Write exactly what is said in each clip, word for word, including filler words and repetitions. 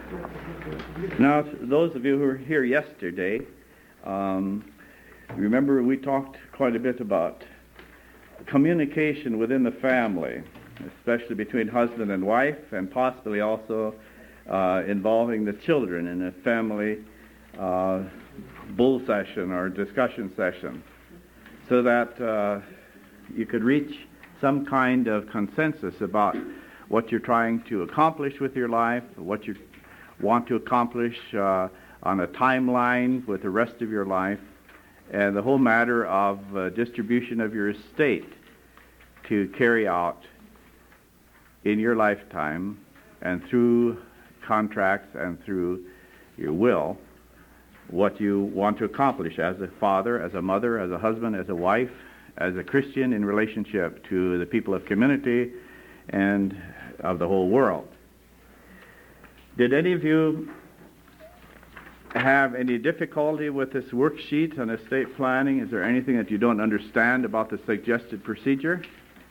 Now, those of you who were here yesterday, um, remember we talked quite a bit about communication within the family, especially between husband and wife, and possibly also uh, involving the children in a family uh, bull session or discussion session, so that uh, you could reach some kind of consensus about what you're trying to accomplish with your life, what you want to accomplish uh, on a timeline with the rest of your life, and the whole matter of uh, distribution of your estate to carry out in your lifetime and through contracts and through your will what you want to accomplish as a father, as a mother, as a husband, as a wife, as a Christian in relationship to the people of community and of the whole world. Did any of you have any difficulty with this worksheet on estate planning? Is there anything that you don't understand about the suggested procedure?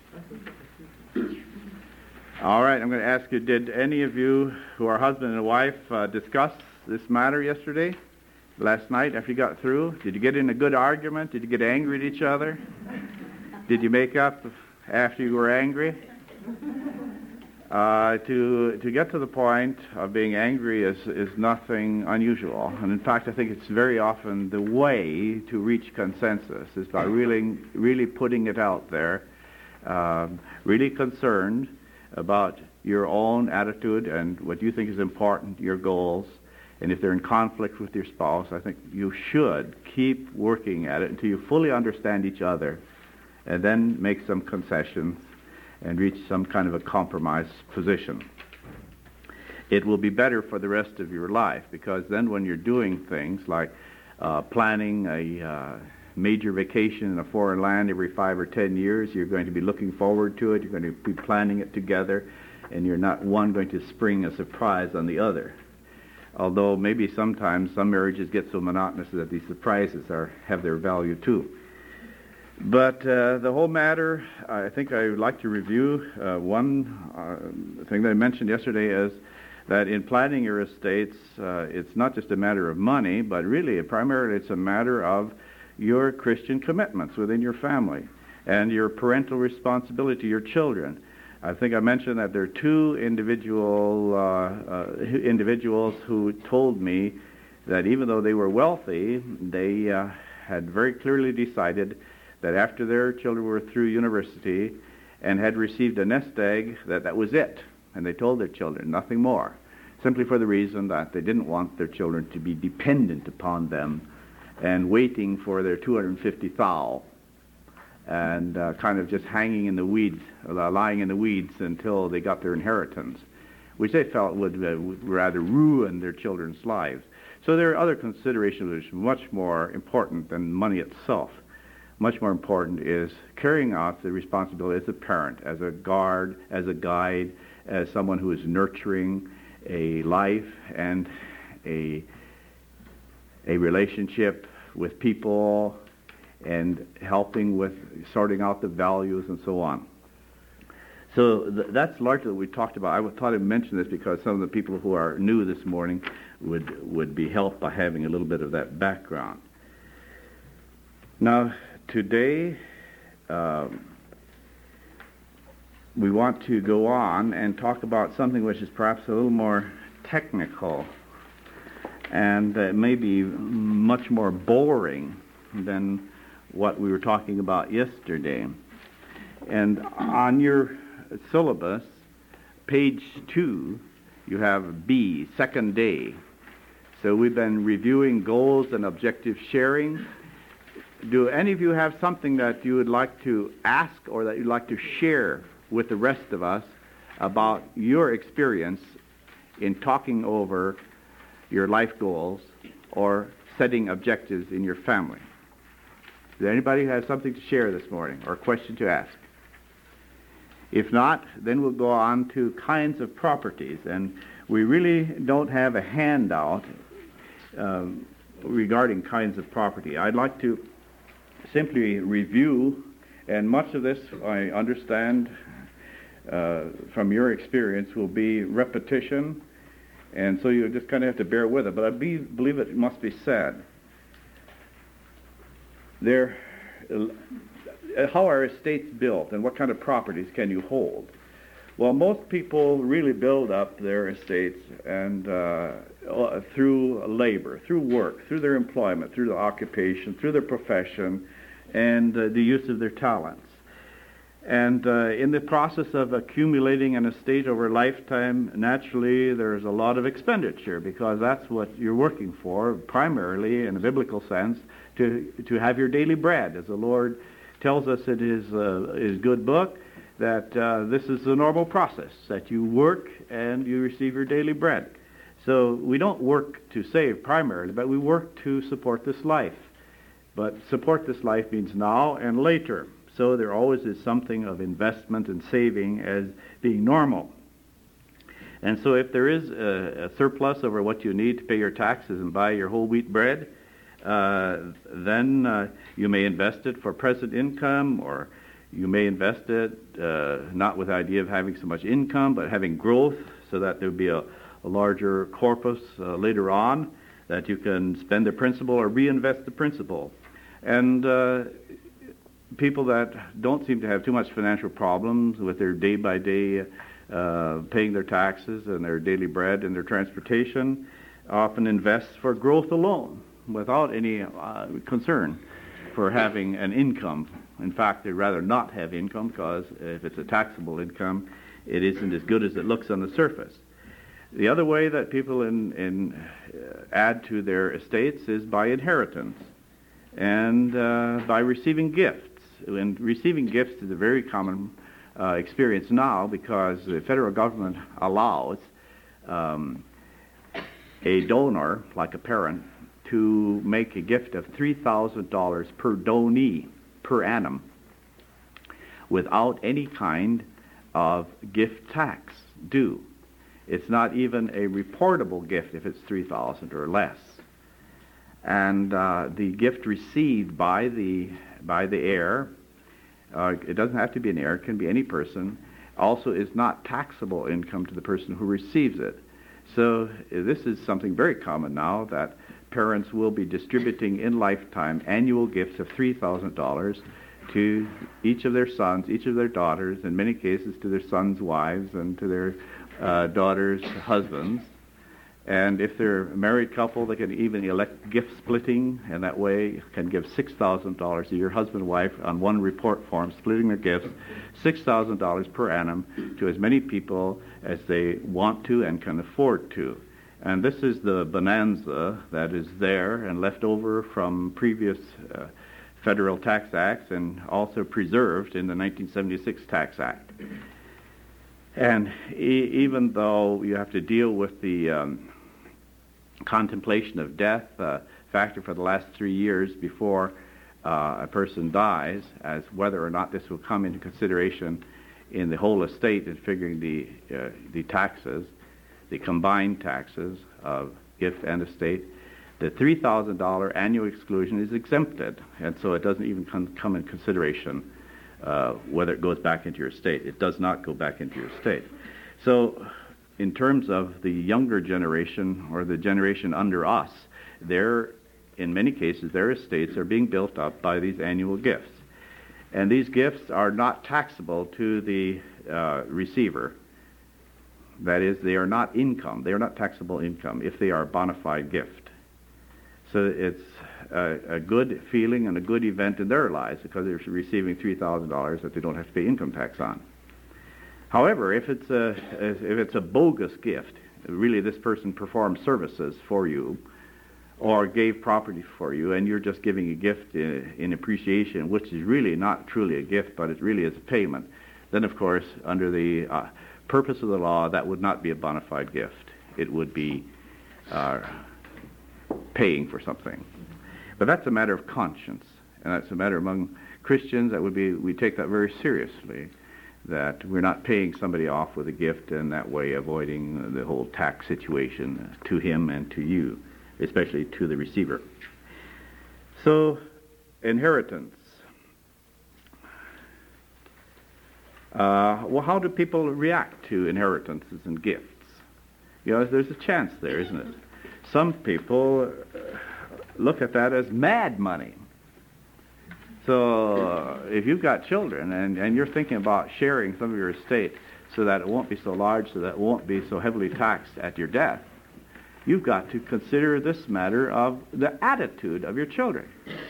All right, I'm going to ask you, did any of you who are husband and wife uh, discuss this matter yesterday, last night after you got through? Did you get in a good argument? Did you get angry at each other? Did you make up after you were angry? Uh, to to get to the point of being angry is, is nothing unusual. And in fact, I think it's very often the way to reach consensus is by really, really putting it out there, um, really concerned about your own attitude and what you think is important, your goals. And if they're in conflict with your spouse, I think you should keep working at it until you fully understand each other, and then make some concessions and reach some kind of a compromise position. It will be better for the rest of your life, because then when you're doing things like uh, planning a uh, major vacation in a foreign land every five or ten years, you're going to be looking forward to it, you're going to be planning it together, and you're not one going to spring a surprise on the other. Although maybe sometimes some marriages get so monotonous that these surprises are have their value too. But uh, the whole matter, I think I would like to review uh, one uh, thing that I mentioned yesterday is that in planning your estates, uh, it's not just a matter of money, but really primarily it's a matter of your Christian commitments within your family and your parental responsibility to your children. I think I mentioned that there are two individual uh, uh, individuals who told me that even though they were wealthy, they uh, had very clearly decided that after their children were through university and had received a nest egg, that that was it. And they told their children nothing more, simply for the reason that they didn't want their children to be dependent upon them and waiting for their two hundred fifty thou and uh, kind of just hanging in the weeds, uh, lying in the weeds until they got their inheritance, which they felt would, uh, would rather ruin their children's lives. So there are other considerations which are much more important than money itself. Much more important is carrying out the responsibility as a parent, as a guard, as a guide, as someone who is nurturing a life and a, a relationship with people and helping with sorting out the values and so on. So th- that's largely what we talked about. I thought I'd mention this because some of the people who are new this morning would, would be helped by having a little bit of that background. Now, today, um, we want to go on and talk about something which is perhaps a little more technical and uh, maybe much more boring than what we were talking about yesterday. And on your syllabus, page two, you have B, second day. So we've been reviewing goals and objective sharing. Do any of you have something that you would like to ask or that you'd like to share with the rest of us about your experience in talking over your life goals or setting objectives in your family? Does anybody have something to share this morning or a question to ask? If not, then we'll go on to kinds of properties. And we really don't have a handout um, regarding kinds of property. I'd like to simply review, and much of this, I understand uh, from your experience, will be repetition And so you just kind of have to bear with it. But I be, believe it must be said, there, uh, how are estates built and what kind of properties can you hold? Well, most people really build up their estates and uh, through labor, through work, through their employment, through their occupation, through their profession, and uh, the use of their talents. And uh, in the process of accumulating an estate over a lifetime, naturally there's a lot of expenditure, because that's what you're working for, primarily in a biblical sense, to to have your daily bread. As the Lord tells us in His, uh, His good book, that uh, this is the normal process, that you work and you receive your daily bread. So we don't work to save primarily, but we work to support this life. But support this life means now and later. So there always is something of investment and saving as being normal. And so if there is a, a surplus over what you need to pay your taxes and buy your whole wheat bread, uh, then uh, you may invest it for present income, or you may invest it uh, not with the idea of having so much income, but having growth, so that there would be a, a larger corpus uh, later on that you can spend the principal or reinvest the principal. And uh, people that don't seem to have too much financial problems with their day-by-day uh, paying their taxes and their daily bread and their transportation often invest for growth alone without any uh, concern for having an income. In fact, they'd rather not have income, because if it's a taxable income, it isn't as good as it looks on the surface. The other way that people in, in, uh, add to their estates is by inheritance and uh, by receiving gifts. And receiving gifts is a very common uh, experience now, because the federal government allows um, a donor, like a parent, to make a gift of three thousand dollars per donee per annum without any kind of gift tax due. It's not even a reportable gift if it's three thousand dollars or less. And uh, the gift received by the by the heir, uh, it doesn't have to be an heir, it can be any person, also is not taxable income to the person who receives it. So this is something very common now, that parents will be distributing in lifetime annual gifts of three thousand dollars to each of their sons, each of their daughters, in many cases to their sons' wives and to their uh, daughters' husbands. And if they're a married couple, they can even elect gift splitting, and that way can give six thousand dollars to your husband and wife on one report form, splitting their gifts, six thousand dollars per annum to as many people as they want to and can afford to. And this is the bonanza that is there and left over from previous uh, federal tax acts, and also preserved in the nineteen seventy-six Tax Act. And e- even though you have to deal with the um, contemplation of death uh, factor for the last three years before uh, a person dies, as whether or not this will come into consideration in the whole estate in figuring the uh, the taxes, the combined taxes of gift and estate, the three thousand dollars annual exclusion is exempted, and so it doesn't even come, come in consideration uh, whether it goes back into your estate. It does not go back into your estate. So in terms of the younger generation, or the generation under us, their, in many cases, their estates are being built up by these annual gifts. And these gifts are not taxable to the uh, receiver. That is, they are not income. They are not taxable income if they are a bona fide gift. So it's a, a good feeling and a good event in their lives, because they're receiving three thousand dollars that they don't have to pay income tax on. However, if it's a if it's a bogus gift, really this person performed services for you or gave property for you, and you're just giving a gift in, in appreciation, which is really not truly a gift, but it really is a payment, then of course, under the uh, purpose of the law, that would not be a bona fide gift. It would be uh, paying for something. But that's a matter of conscience, and that's a matter among Christians that would be, we take that very seriously, that we're not paying somebody off with a gift and that way avoiding the whole tax situation to him and to you, especially to the receiver. So, inheritance. Uh, well, how do people react to inheritances and gifts? You know, there's a chance there, isn't it? Some people look at that as mad money. So uh, if you've got children and, and you're thinking about sharing some of your estate so that it won't be so large, so that it won't be so heavily taxed at your death, you've got to consider this matter of the attitude of your children.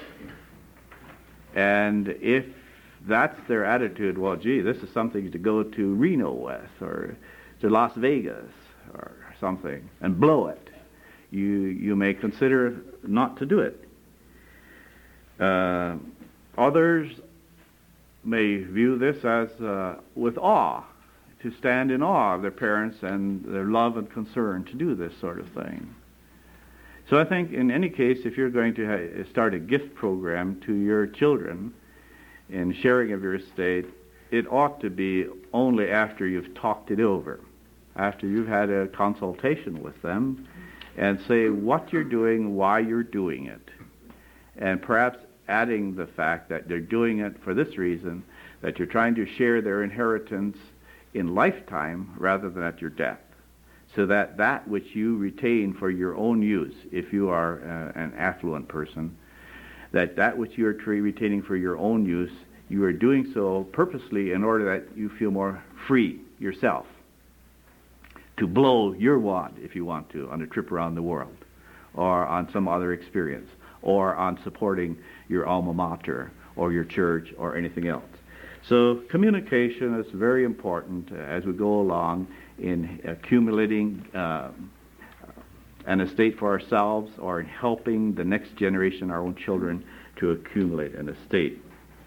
And if that's their attitude, well, gee, this is something to go to Reno with or to Las Vegas or something and blow it, you you may consider not to do it. Uh, others may view this as uh, with awe, to stand in awe of their parents and their love and concern to do this sort of thing. So I think in any case, if you're going to ha- start a gift program to your children in sharing of your estate, it ought to be only after you've talked it over, after you've had a consultation with them, and say what you're doing, why you're doing it, and perhaps adding the fact that they're doing it for this reason, that you're trying to share their inheritance in lifetime rather than at your death, so that that which you retain for your own use, if you are uh, an affluent person, that that which you are tre- retaining for your own use, you are doing so purposely in order that you feel more free yourself to blow your wad, if you want to, on a trip around the world, or on some other experience, or on supporting your alma mater, or your church, or anything else. So communication is very important as we go along in accumulating uh, an estate for ourselves, or in helping the next generation, our own children, to accumulate an estate.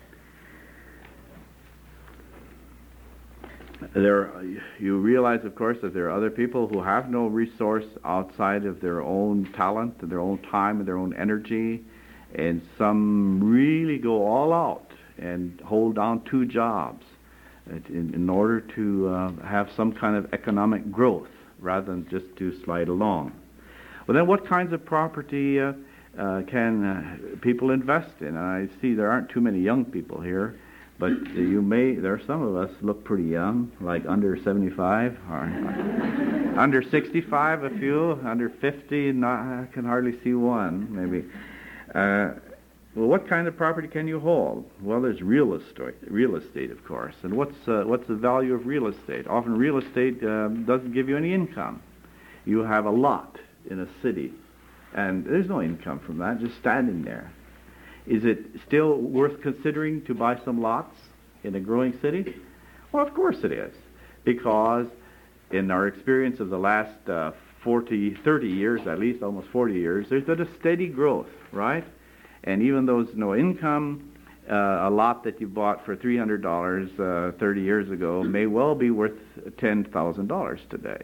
There, you realize, of course, that there are other people who have no resource outside of their own talent and their own time and their own energy, and some really go all out and hold down two jobs in, in order to uh, have some kind of economic growth rather than just to slide along. Well, then what kinds of property uh, uh, can uh, people invest in? And I see there aren't too many young people here, but you may, there are some of us look pretty young, like under seventy-five, or under sixty-five, a few, under fifty, not, I can hardly see one, maybe. Uh, well, what kind of property can you hold? Well, there's real estate, real estate, of course. And what's uh, what's the value of real estate? Often real estate um, doesn't give you any income. You have a lot in a city, and there's no income from that, just standing there. Is it still worth considering to buy some lots in a growing city? Well, of course it is, because in our experience of the last uh, forty, thirty years, at least almost forty years, there's been a steady growth, right? And even though there's no income, uh, a lot that you bought for three hundred dollars uh, thirty years ago may well be worth ten thousand dollars today.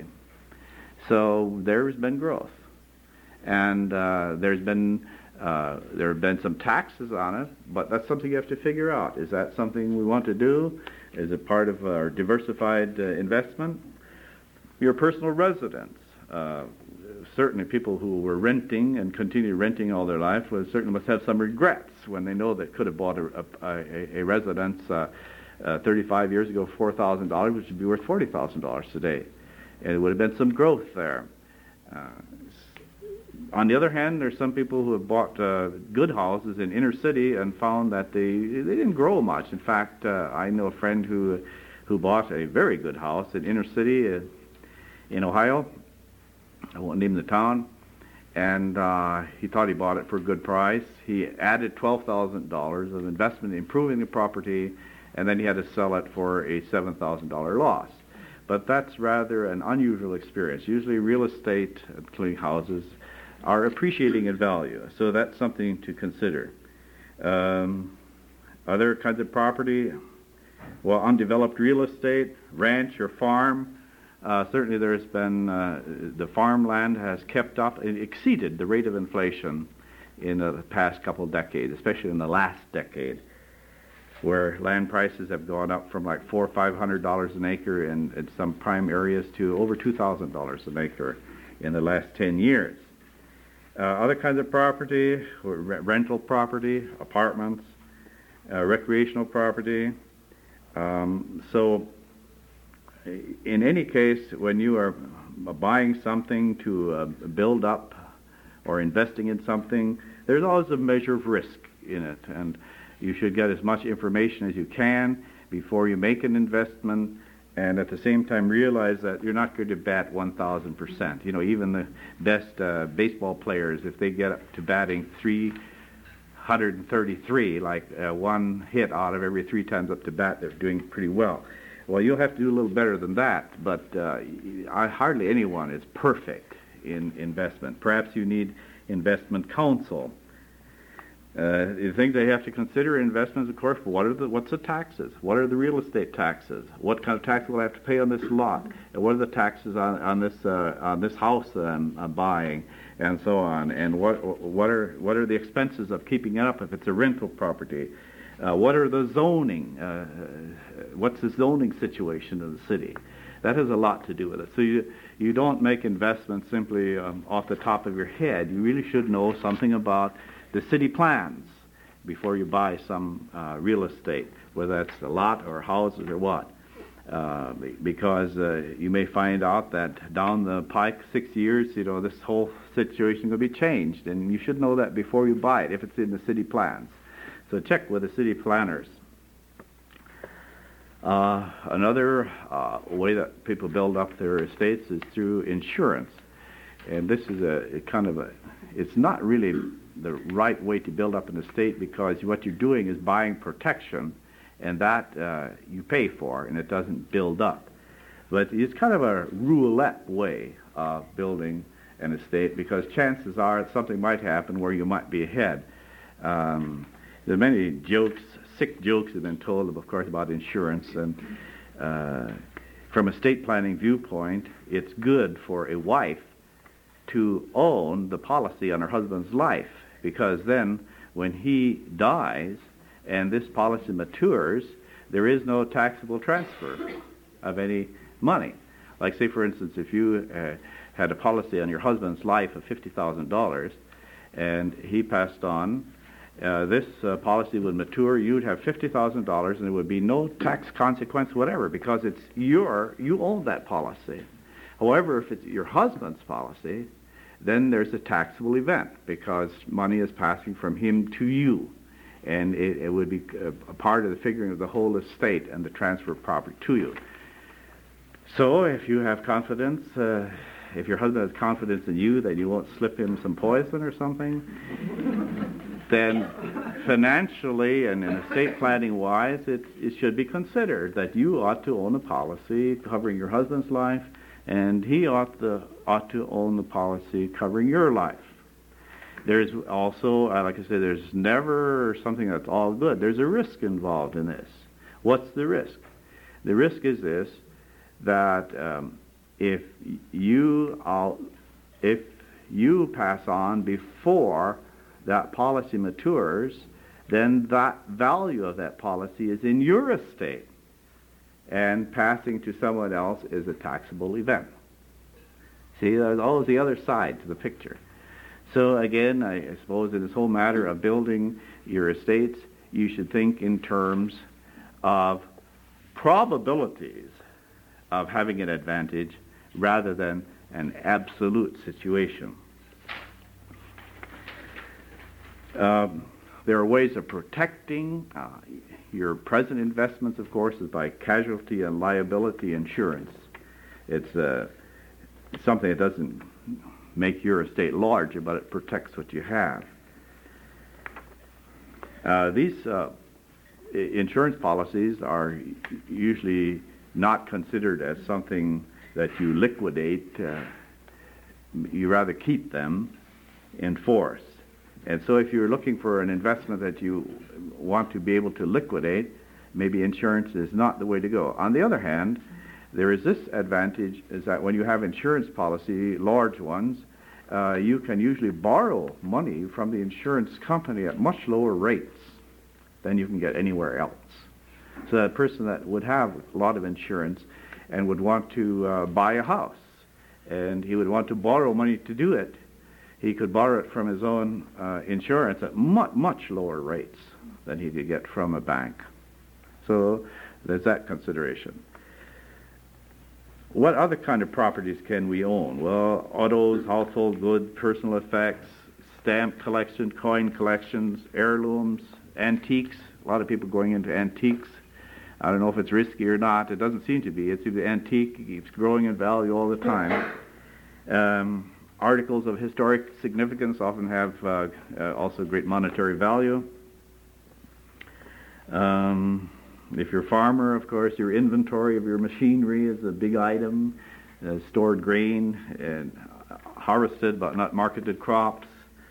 So there's been growth. And uh, there's been uh, there have been some taxes on it, but that's something you have to figure out. Is that something we want to do? Is it part of our diversified uh, investment? Your personal residence. Uh, certainly people who were renting and continue renting all their life will certainly must have some regrets when they know they could have bought a, a, a residence uh, uh, thirty-five years ago for four thousand dollars, which would be worth forty thousand dollars today. And it would have been some growth there. Uh, on the other hand, there's some people who have bought uh, good houses in inner city and found that they they didn't grow much. In fact, uh, I know a friend who who bought a very good house in inner city uh, in Ohio. I won't name the town, and uh, he thought he bought it for a good price. He added twelve thousand dollars of investment in improving the property, and then he had to sell it for a seven thousand dollars loss. But that's rather an unusual experience. Usually real estate, including houses, are appreciating in value, so that's something to consider. Um, other kinds of property, well, undeveloped real estate, ranch or farm. Uh, certainly there's been, uh, the farmland has kept up, it exceeded the rate of inflation in the past couple of decades, especially in the last decade, where land prices have gone up from like four or five hundred dollars an acre in, in some prime areas to over two thousand dollars an acre in the last ten years. Uh, other kinds of property, re- rental property, apartments, uh, recreational property. Um, so in any case, when you are buying something to uh, build up or investing in something, there's always a measure of risk in it, and you should get as much information as you can before you make an investment, and at the same time realize that you're not going to bat one thousand percent. You know, even the best uh, baseball players, if they get up to batting three hundred thirty-three, like uh, one hit out of every three times up to bat, they're doing pretty well. Well, you'll have to do a little better than that, but uh, I, hardly anyone is perfect in investment. Perhaps you need investment counsel. Uh, the things they have to consider in investments, of course, what are the what's the taxes? What are the real estate taxes? What kind of tax will I have to pay on this lot? And what are the taxes on on this uh, on this house that I'm, I'm buying, and so on? And what what are what are the expenses of keeping it up if it's a rental property? Uh, what are the zoning? Uh, what's the zoning situation of the city? That has a lot to do with it. So you you don't make investments simply um, off the top of your head. You really should know something about the city plans before you buy some uh, real estate, whether that's a lot or houses or what. Uh, because uh, you may find out that down the pike, six years, you know, this whole situation will be changed, and you should know that before you buy it if it's in the city plans. So check with the city planners. Uh, another uh, way that people build up their estates is through insurance. And this is a, a kind of a, it's not really the right way to build up an estate, because what you're doing is buying protection, and that uh, you pay for, and it doesn't build up. But it's kind of a roulette way of building an estate, because chances are that something might happen where you might be ahead. Um, There are many jokes, sick jokes have been told, of course, about insurance. And uh, from a estate planning viewpoint, it's good for a wife to own the policy on her husband's life, because then when he dies and this policy matures, there is no taxable transfer of any money. Like, say, for instance, if you uh, had a policy on your husband's life of fifty thousand dollars and he passed on, Uh, this uh, policy would mature, you'd have fifty thousand dollars, and there would be no tax consequence whatever, because it's your, you own that policy. However, if it's your husband's policy, then there's a taxable event, because money is passing from him to you, and it, it would be a, a part of the figuring of the whole estate and the transfer of property to you. So if you have confidence, uh, if your husband has confidence in you that you won't slip him some poison or something, then financially and in estate planning wise, it, it should be considered that you ought to own a policy covering your husband's life, and he ought to, ought to own the policy covering your life. There's also, uh, like I said, there's never something that's all good. There's a risk involved in this. What's the risk? The risk is this, that um, if you uh, if you pass on before that policy matures, then that value of that policy is in your estate, and passing to someone else is a taxable event. See, there's always the other side to the picture. So again, I, I suppose in this whole matter of building your estates, you should think in terms of probabilities of having an advantage rather than an absolute situation. Um, there are ways of protecting uh, your present investments, of course, is by casualty and liability insurance. It's uh, something that doesn't make your estate larger, but it protects what you have. Uh, these uh, insurance policies are usually not considered as something that you liquidate. Uh, you rather keep them in force. And so if you're looking for an investment that you want to be able to liquidate, maybe insurance is not the way to go. On the other hand, there is this advantage, is that when you have insurance policy, large ones, uh, you can usually borrow money from the insurance company at much lower rates than you can get anywhere else. So a person that would have a lot of insurance and would want to uh, buy a house, and he would want to borrow money to do it, he could borrow it from his own uh, insurance at much, much lower rates than he could get from a bank. So there's that consideration. What other kind of properties can we own? Well, autos, household goods, personal effects, stamp collection, coin collections, heirlooms, antiques. A lot of people going into antiques. I don't know if it's risky or not. It doesn't seem to be. It's the antique. It keeps growing in value all the time. Um, articles of historic significance often have uh, uh, also great monetary value. Um, if you're a farmer, of course, your inventory of your machinery is a big item. Uh, stored grain and harvested but not marketed crops.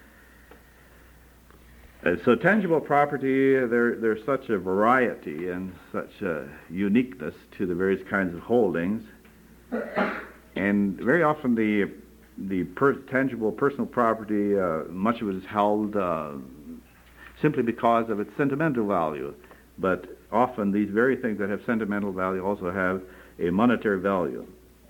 Uh, so tangible property, there, there's such a variety and such a uniqueness to the various kinds of holdings. And very often the the per- tangible personal property, uh, much of it is held uh, simply because of its sentimental value. But often these very things that have sentimental value also have a monetary value.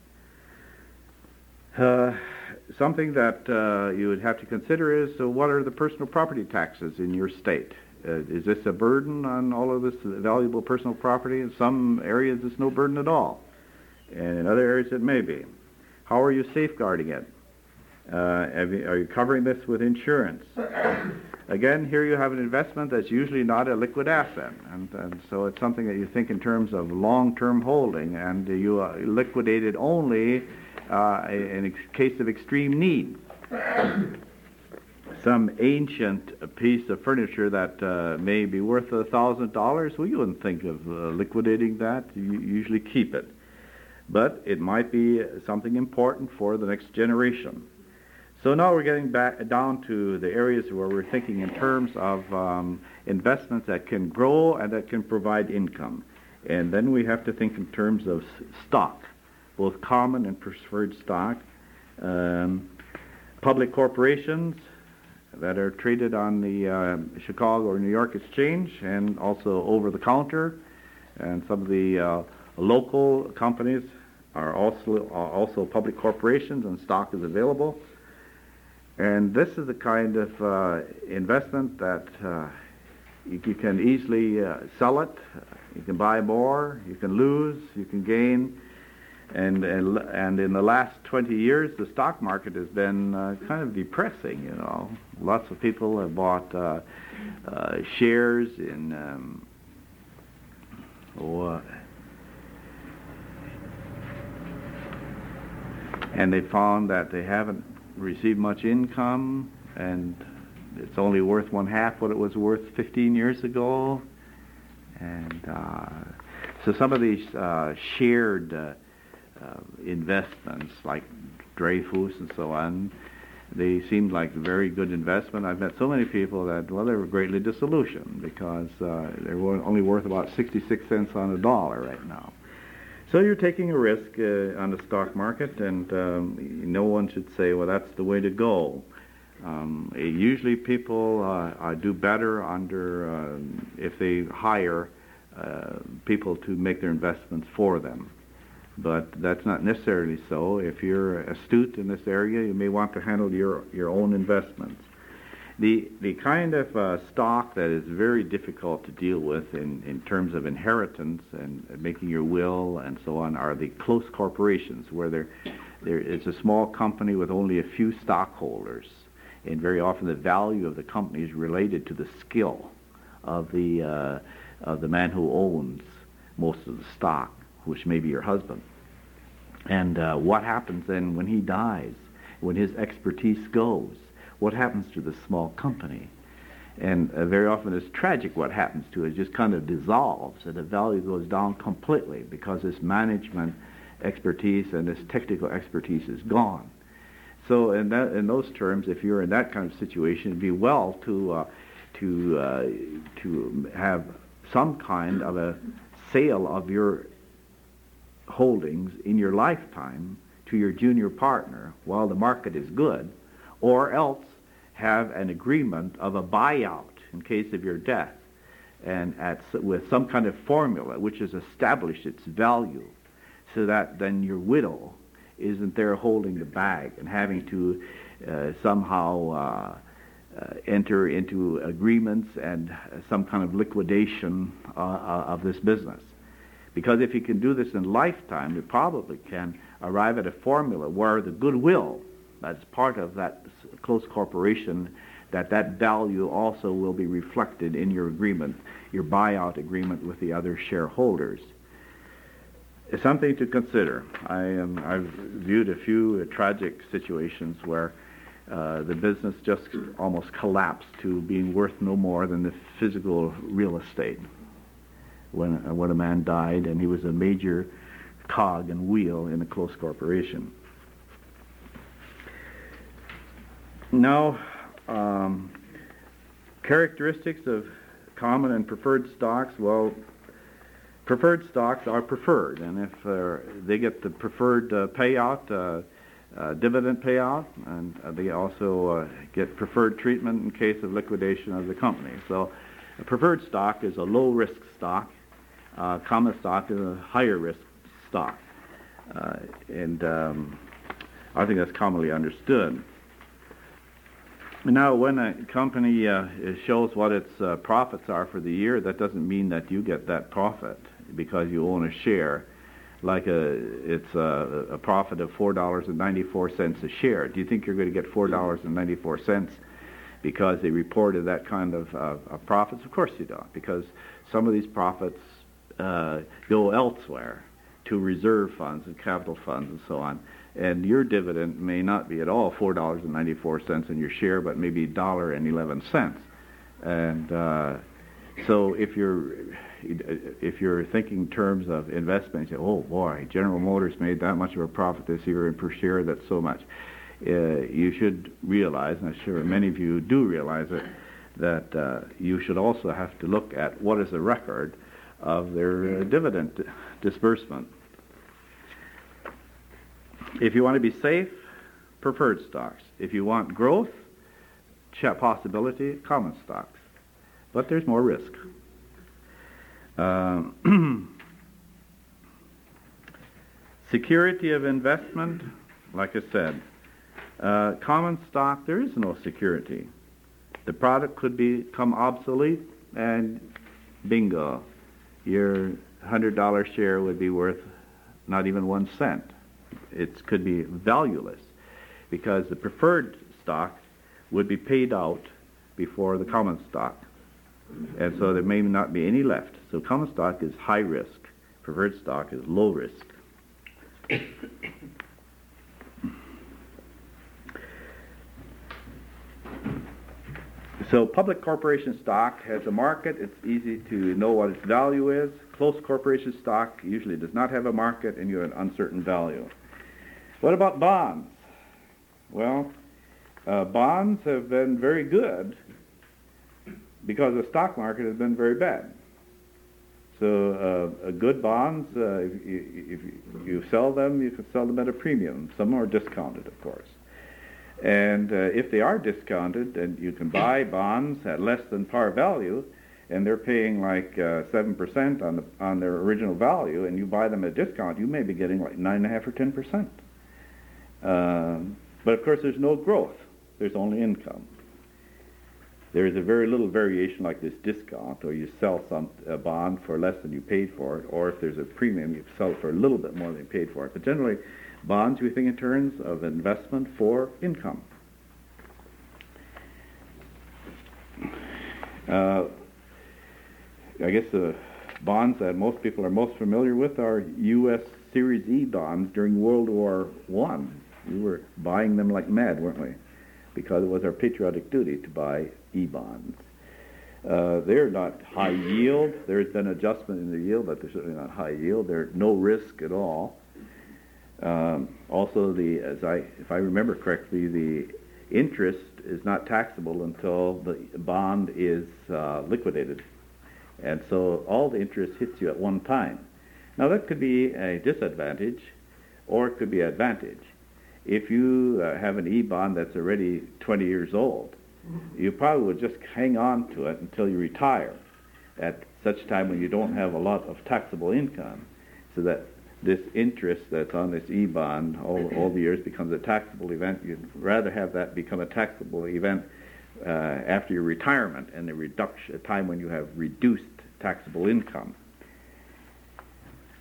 Uh, something that uh, you would have to consider is, so what are the personal property taxes in your state? Uh, is this a burden on all of this valuable personal property? In some areas it's no burden at all. And in other areas it may be. How are you safeguarding it? Uh, have you, are you covering this with insurance? Again, here you have an investment that's usually not a liquid asset, and, and so it's something that you think in terms of long-term holding, and you uh, liquidate it only uh, in a case of extreme need. Some ancient piece of furniture that uh, may be worth a thousand dollars, well, you wouldn't think of uh, liquidating that. You usually keep it. But it might be something important for the next generation. So now we're getting back down to the areas where we're thinking in terms of um, investments that can grow and that can provide income. And then we have to think in terms of stock, both common and preferred stock, um, public corporations that are traded on the uh, Chicago or New York Exchange and also over the counter, and some of the uh, local companies are also, are also public corporations, and stock is available. And this is the kind of uh, investment that uh, you, you can easily uh, sell it. You can buy more, you can lose, you can gain. And, and, and in the last twenty years, the stock market has been uh, kind of depressing, you know. Lots of people have bought uh, uh, shares in, um, oh, uh, and they found that they haven't received much income, and it's only worth one half what it was worth fifteen years ago. And uh, so some of these uh, shared uh, uh, investments, like Dreyfus and so on, they seemed like a very good investment. I've met so many people that, well, they were greatly disillusioned because uh, they were only worth about sixty-six cents on a dollar right now. So you're taking a risk uh, on the stock market, and um, no one should say, well, that's the way to go. Um, usually people uh, uh, do better under uh, if they hire uh, people to make their investments for them. But that's not necessarily so. If you're astute in this area, you may want to handle your, your own investments. The the kind of uh, stock that is very difficult to deal with in, in terms of inheritance and making your will and so on are the close corporations, where there there is a small company with only a few stockholders, and very often the value of the company is related to the skill of the uh, of the man who owns most of the stock, which may be your husband. And uh, what happens then when he dies, when his expertise goes? What happens to the small company? And uh, very often it's tragic what happens to it. It just kind of dissolves, and the value goes down completely because this management expertise and this technical expertise is gone. So in that, in those terms, if you're in that kind of situation, it'd be well to uh, to uh, to have some kind of a sale of your holdings in your lifetime to your junior partner while the market is good, or else have an agreement of a buyout in case of your death, and at, with some kind of formula which has established its value, so that then your widow isn't there holding the bag and having to uh, somehow uh, uh, enter into agreements and some kind of liquidation uh, of this business. Because if you can do this in lifetime, you probably can arrive at a formula where the goodwill that's part of that close corporation, that that value also will be reflected in your agreement, your buyout agreement with the other shareholders. It's something to consider. I am, I've viewed a few uh, tragic situations where uh, the business just almost collapsed to being worth no more than the physical real estate. When, uh, when a man died, and he was a major cog and wheel in a close corporation. Now, um, characteristics of common and preferred stocks. Well, preferred stocks are preferred, and if uh, they get the preferred uh, payout, uh, uh, dividend payout, and uh, they also uh, get preferred treatment in case of liquidation of the company. So a preferred stock is a low-risk stock. Uh, common stock is a higher-risk stock. Uh, and um, I think that's commonly understood. Now, when a company uh, shows what its uh, profits are for the year, that doesn't mean that you get that profit because you own a share. Like a, it's a, a profit of four dollars and ninety-four cents a share. Do you think you're going to get four dollars and ninety-four cents because they reported that kind of, uh, of profits? Of course you don't, because some of these profits uh, go elsewhere to reserve funds and capital funds and so on. And your dividend may not be at all four dollars and ninety-four cents in your share, but maybe a dollar and eleven cents. And uh, so if you're if you're thinking in terms of investment, you say, oh boy, General Motors made that much of a profit this year, and per share that's so much. Uh, you should realize, and I'm sure many of you do realize it, that uh, you should also have to look at what is the record of their uh, dividend disbursement. If you want to be safe, preferred stocks. If you want growth, possibility, common stocks. But there's more risk. Uh, security of investment, like I said, uh, common stock, there is no security. The product could become obsolete, and bingo, your one hundred dollar share would be worth not even one cent. It could be valueless because the preferred stock would be paid out before the common stock. And so there may not be any left. So common stock is high risk. Preferred stock is low risk. So public corporation stock has a market. It's easy to know what its value is. Close corporation stock usually does not have a market, and you have an uncertain value. What about bonds? Well, uh, bonds have been very good because the stock market has been very bad. So uh, good bonds, uh, if, you, if you sell them, you can sell them at a premium. Some are discounted, of course. And uh, if they are discounted, and you can buy bonds at less than par value, and they're paying like uh, seven percent on the on their original value, and you buy them at a discount, you may be getting like nine point five or ten percent. Um, but of course there's no growth. There's only income. There is a very little variation like this discount, or you sell some a bond for less than you paid for it, or if there's a premium, you sell it for a little bit more than you paid for it. But generally, bonds we think in terms of investment for income. Uh, I guess the bonds that most people are most familiar with are U S Series E bonds during World War One. We were buying them like mad, weren't we? Because it was our patriotic duty to buy E-bonds. Uh, they're not high yield. There's been adjustment in the yield, but they're certainly not high yield. They're no risk at all. Um, also, the as I, if I remember correctly, the interest is not taxable until the bond is uh, liquidated. And so all the interest hits you at one time. Now that could be a disadvantage, or it could be an advantage. If you uh, have an E-bond that's already twenty years old, you probably would just hang on to it until you retire at such time when you don't have a lot of taxable income, so that this interest that's on this E-bond all, all the years becomes a taxable event. You'd rather have that become a taxable event uh, after your retirement and the reduction, a time when you have reduced taxable income.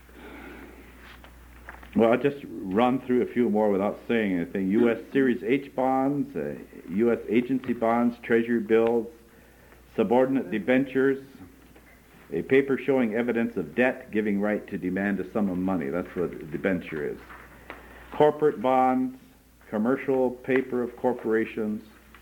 Well, I'll just run through a few more without saying anything. U S Series H bonds, uh, U S agency bonds, treasury bills, subordinate debentures, a paper showing evidence of debt giving right to demand a sum of money. That's what a debenture is. Corporate bonds, commercial paper of corporations.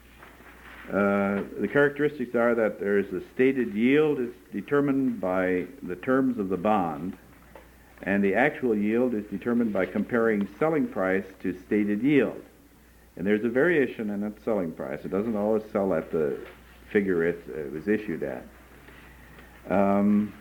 Uh, the characteristics are that there is a stated yield is determined by the terms of the bond, and the actual yield is determined by comparing selling price to stated yield. And there's a variation in that selling price. It doesn't always sell at the figure it, it was issued at. Um,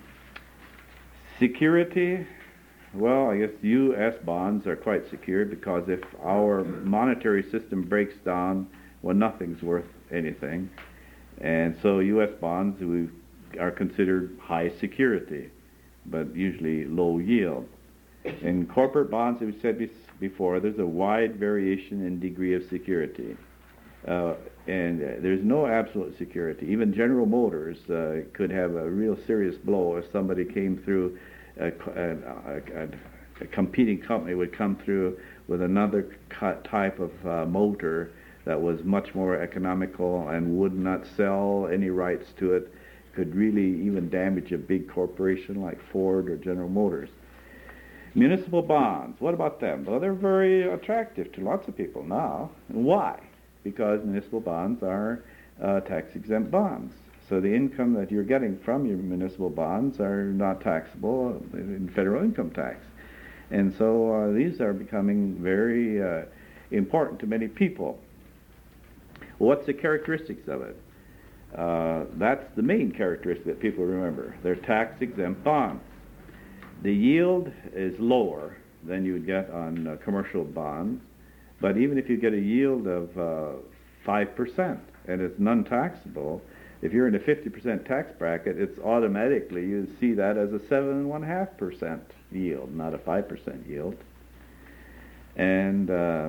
security, well, I guess U S bonds are quite secure because if our monetary system breaks down, well, nothing's worth anything. And so U S bonds we are considered high security, but usually low yield. In corporate bonds, as we said before, there's a wide variation in degree of security. Uh, and uh, there's no absolute security. Even General Motors uh, could have a real serious blow if somebody came through, a, a, a, a competing company would come through with another type of uh, motor that was much more economical and would not sell any rights to it, could really even damage a big corporation like Ford or General Motors. Municipal bonds, what about them? Well, they're very attractive to lots of people now. And why? Because municipal bonds are uh, tax-exempt bonds. So the income that you're getting from your municipal bonds are not taxable in federal income tax. And so uh, these are becoming very uh, important to many people. What's the characteristics of it? Uh, that's the main characteristic that people remember. They're tax-exempt bonds. The yield is lower than you would get on uh, commercial bonds, but even if you get a yield of uh, five percent and it's non-taxable, if you're in a fifty percent tax bracket, it's automatically, you see that as a seven point five percent yield, not a five percent yield. And uh,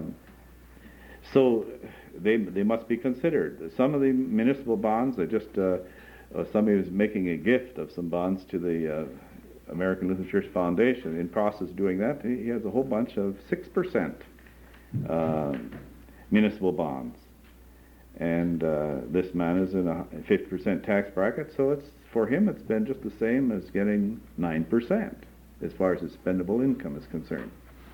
so they they must be considered. Some of the municipal bonds, they just, uh, uh, somebody was making a gift of some bonds to the uh, American Lutheran Church Foundation. In process of doing that, he has a whole bunch of six percent uh, municipal bonds. And uh, this man is in a fifty percent tax bracket, so it's for him it's been just the same as getting nine percent as far as his spendable income is concerned.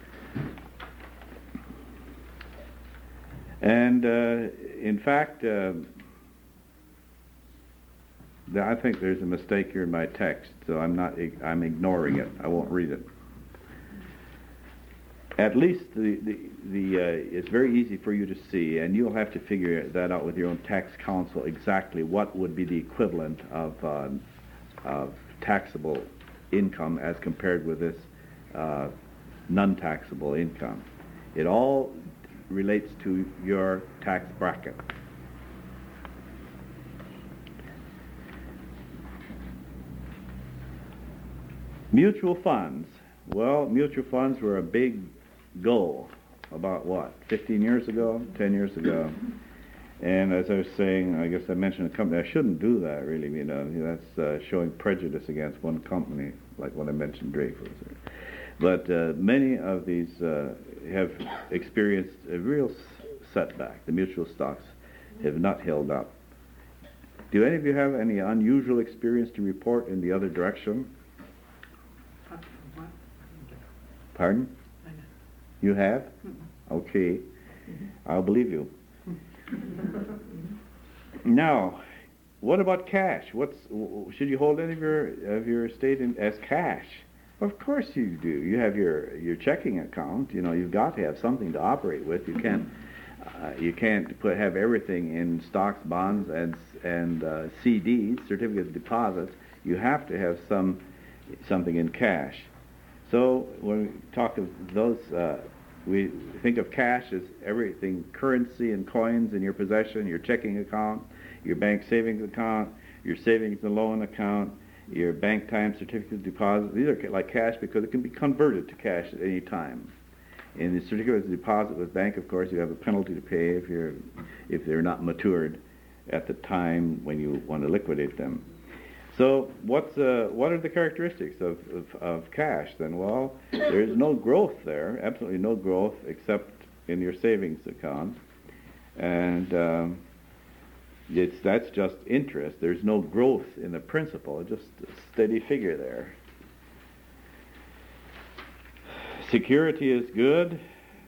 And uh, in fact, uh, I think there's a mistake here in my text, so I'm not. I'm ignoring it. I won't read it. At least the the, the uh, it's very easy for you to see, and you'll have to figure that out with your own tax counsel exactly what would be the equivalent of uh, of taxable income as compared with this uh, non-taxable income. It all relates to your tax bracket. Mutual funds. Well, mutual funds were a big goal about what, fifteen years ago, ten years ago. And as I was saying, I guess I mentioned a company. I shouldn't do that, really. You know, that's uh, showing prejudice against one company, like what I mentioned, Dreyfus. But uh, many of these uh, have experienced a real setback. The mutual stocks have not held up. Do any of you have any unusual experience to report in the other direction? Pardon? You have? Okay. I'll believe you. Now, what about cash? What's should you hold any of your of your estate in, as cash? Of course you do. You have your, your checking account. You know, you've got to have something to operate with. You can't uh, you can't put have everything in stocks, bonds, and and uh, C Ds, certificates of deposit. You have to have some something in cash. So when we talk of those, uh, we think of cash as everything, currency and coins in your possession, your checking account, your bank savings account, your savings and loan account, your bank time certificate of deposit. These are like cash because it can be converted to cash at any time. In the certificate of deposit with bank, of course, you have a penalty to pay if you're if they're not matured at the time when you want to liquidate them. So what's uh, what are the characteristics of, of, of cash then? Well, there is no growth there, absolutely no growth except in your savings account. And um, it's that's just interest. There's no growth in the principal, just a steady figure there. Security is good,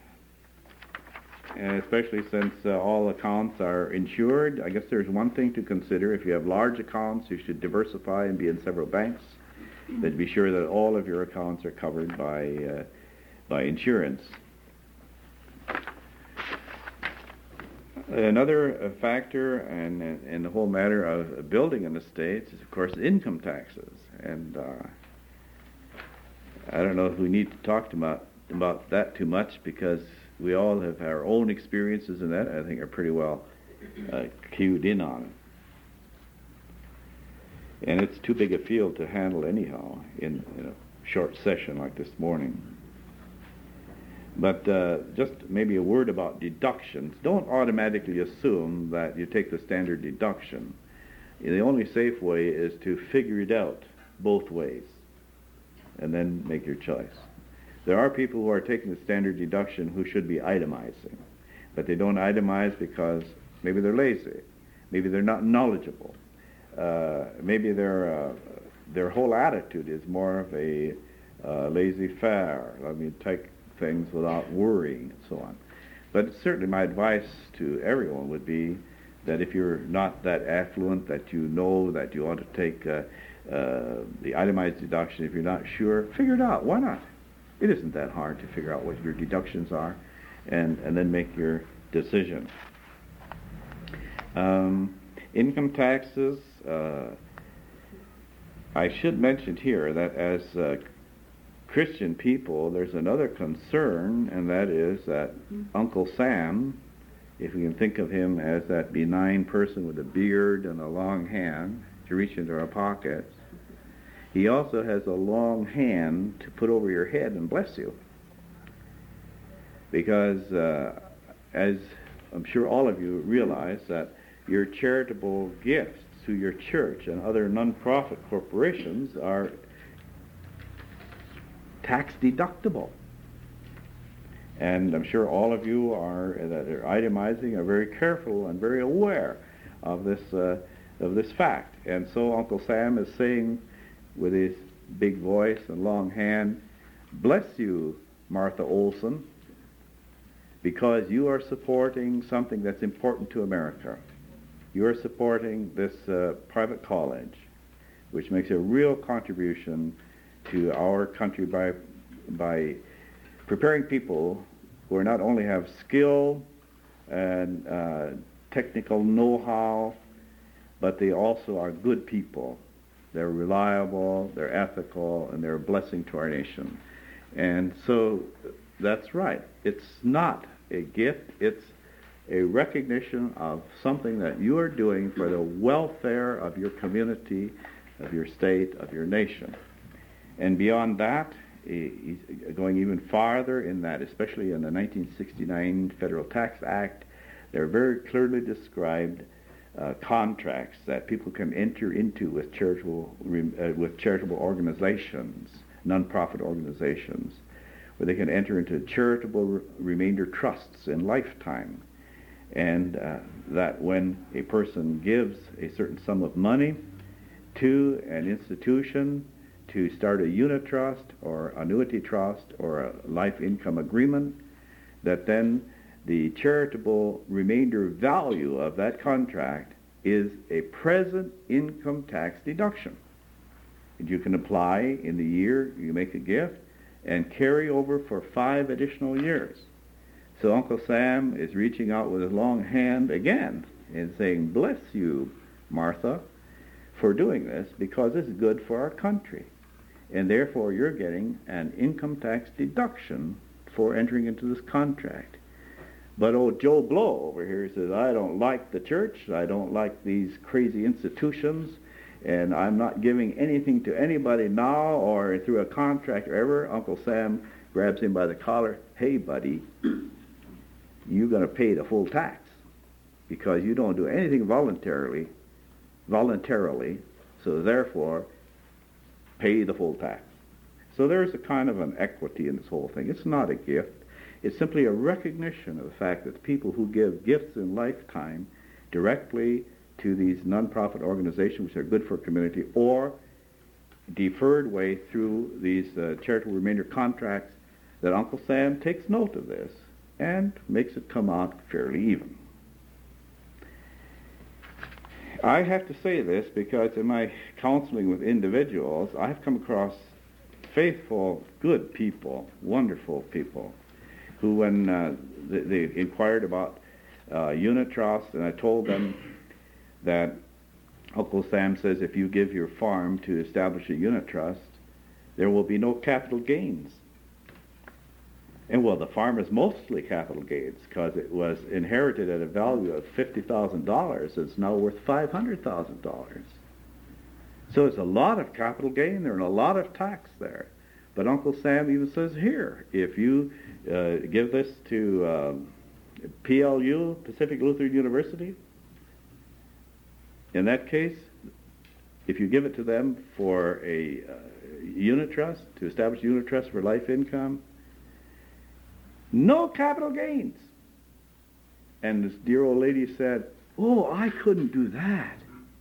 and especially since uh, all accounts are insured. I guess there's one thing to consider. If you have large accounts, you should diversify and be in several banks. Then be sure that all of your accounts are covered by uh, by insurance. Another uh, factor and in, in the whole matter of building an estate is, of course, income taxes. And uh, I don't know if we need to talk to about, about that too much, because we all have our own experiences in that. I think are pretty well uh, cued in on it. And it's too big a field to handle anyhow in, in a short session like this morning. But uh, just maybe a word about deductions. Don't automatically assume that you take the standard deduction. The only safe way is to figure it out both ways and then make your choice. There are people who are taking the standard deduction who should be itemizing, but they don't itemize because maybe they're lazy, maybe they're not knowledgeable, uh, maybe their uh, their whole attitude is more of a uh, laissez-faire. I mean, take things without worrying and so on. But certainly my advice to everyone would be that if you're not that affluent, that you know that you ought to take uh, uh, the itemized deduction, if you're not sure, figure it out. Why not? It isn't that hard to figure out what your deductions are and, and then make your decision. Um, income taxes, uh, I should mention here that as uh, Christian people, there's another concern, and that is that Uncle Sam, if we can think of him as that benign person with a beard and a long hand to reach into our pockets, he also has a long hand to put over your head and bless you. Because uh, as I'm sure all of you realize, that your charitable gifts to your church and other non-profit corporations are tax deductible. And I'm sure all of you are that are itemizing are very careful and very aware of this uh, of this fact. And so Uncle Sam is saying with his big voice and long hand, "Bless you, Martha Olson, because you are supporting something that's important to America. You are supporting this uh, private college, which makes a real contribution to our country by by preparing people who are not only have skill and uh, technical know-how, but they also are good people. They're reliable, they're ethical, and they're a blessing to our nation." And so that's right. It's not a gift, it's a recognition of something that you are doing for the welfare of your community, of your state, of your nation. And beyond that, he's going even farther in that, especially in the nineteen sixty-nine Federal Tax Act, there are very clearly described uh, contracts that people can enter into with charitable uh, with charitable organizations, non-profit organizations, where they can enter into charitable re- remainder trusts in lifetime, and uh, that when a person gives a certain sum of money to an institution to start a unit trust or annuity trust or a life income agreement, that then the charitable remainder value of that contract is a present income tax deduction. And you can apply in the year you make a gift and carry over for five additional years. So Uncle Sam is reaching out with his long hand again and saying, "Bless you, Martha, for doing this, because it's good for our country. And therefore you're getting an income tax deduction for entering into this contract." But old Joe Blow over here says, "I don't like the church, I don't like these crazy institutions, and I'm not giving anything to anybody now or through a contract or ever." Uncle Sam grabs him by the collar. "Hey, buddy, you're going to pay the full tax because you don't do anything voluntarily, voluntarily, So therefore, pay the full tax. So there's a kind of an equity in this whole thing. It's not a gift. It's simply a recognition of the fact that the people who give gifts in lifetime directly to these nonprofit organizations, which are good for a community, or deferred way through these uh, charitable remainder contracts, that Uncle Sam takes note of this and makes it come out fairly even. I have to say this because in my counseling with individuals, I've come across faithful, good people, wonderful people, who when uh, they, they inquired about uh, unit trust, and I told them that Uncle Sam says if you give your farm to establish a unit trust, there will be no capital gains. And well, the farm is mostly capital gains because it was inherited at a value of fifty thousand dollars. It's now worth five hundred thousand dollars. So it's a lot of capital gain there and a lot of tax there. But Uncle Sam even says here, if you uh, give this to um, P L U, Pacific Lutheran University, in that case, if you give it to them for a uh, unit trust, to establish a unit trust for life income, no capital gains. And this dear old lady said, oh, I couldn't do that.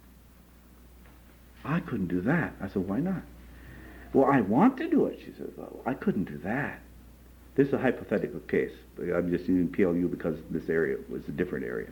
I couldn't do that. I said, why not? Well, I want to do it. She said, well, I couldn't do that. This is a hypothetical case. I'm just using P L U because this area was a different area.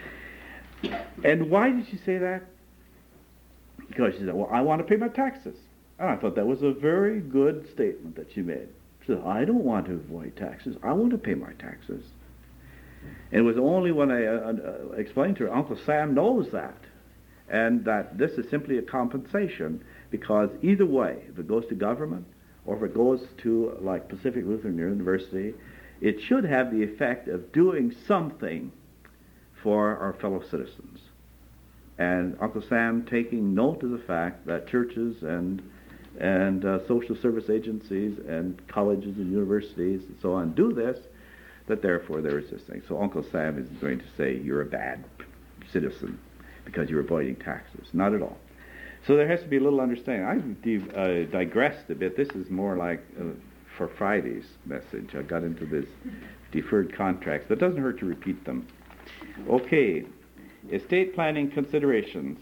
And why did she say that? Because she said, well, I want to pay my taxes. And I thought that was a very good statement that she made. She said, I don't want to avoid taxes. I want to pay my taxes. And it was only when I uh, uh, explained to her, Uncle Sam knows that, and that this is simply a compensation, because either way, if it goes to government or if it goes to, like, Pacific Lutheran University, it should have the effect of doing something for our fellow citizens. And Uncle Sam taking note of the fact that churches and and uh, social service agencies and colleges and universities and so on do this, that therefore there is this thing. So Uncle Sam isn't going to say you're a bad citizen because you're avoiding taxes. Not at all. So there has to be a little understanding. I've de- uh, digressed a bit. This is more like uh, for Friday's message. I got into this deferred contracts, but it doesn't hurt to repeat them. Okay, estate planning considerations.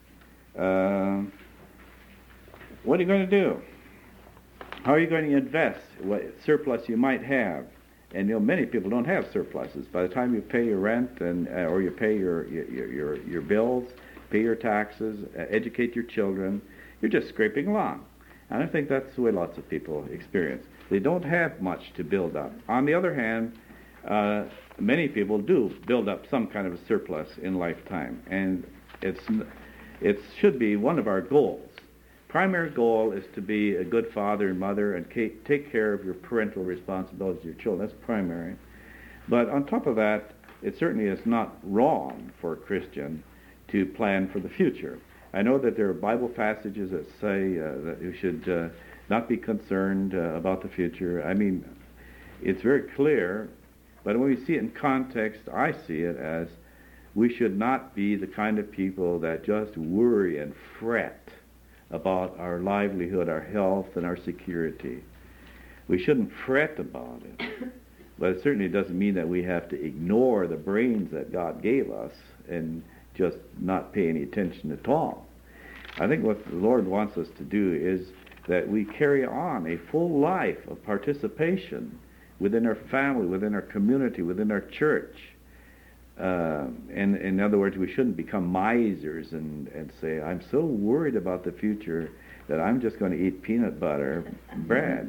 Uh, what are you going to do? How are you going to invest what surplus you might have? And you know, many people don't have surpluses. By the time you pay your rent and uh, or you pay your your your, your bills, pay your taxes, uh, educate your children, you're just scraping along. And I think that's the way lots of people experience. They don't have much to build up. On the other hand, uh, many people do build up some kind of a surplus in lifetime, and it's it should be one of our goals. Primary goal is to be a good father and mother and take care of your parental responsibilities to your children. That's primary. But on top of that, it certainly is not wrong for a Christian to plan for the future. I know that there are Bible passages that say uh, that you should uh, not be concerned uh, about the future. I mean, it's very clear, but when we see it in context, I see it as we should not be the kind of people that just worry and fret about our livelihood, our health, and our security. We shouldn't fret about it, but it certainly doesn't mean that we have to ignore the brains that God gave us and just not pay any attention at all. I think what the Lord wants us to do is that we carry on a full life of participation within our family, within our community, within our church. Uh, and in other words, we shouldn't become misers and, and say, I'm so worried about the future that I'm just going to eat peanut butter bread.